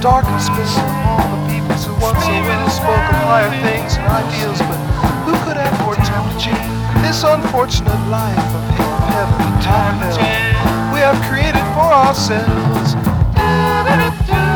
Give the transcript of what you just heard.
darkest spin of all the peoples who once so well spoke of higher things and ideals, but who could have foretold this unfortunate life of heaven and hell we have created for ourselves.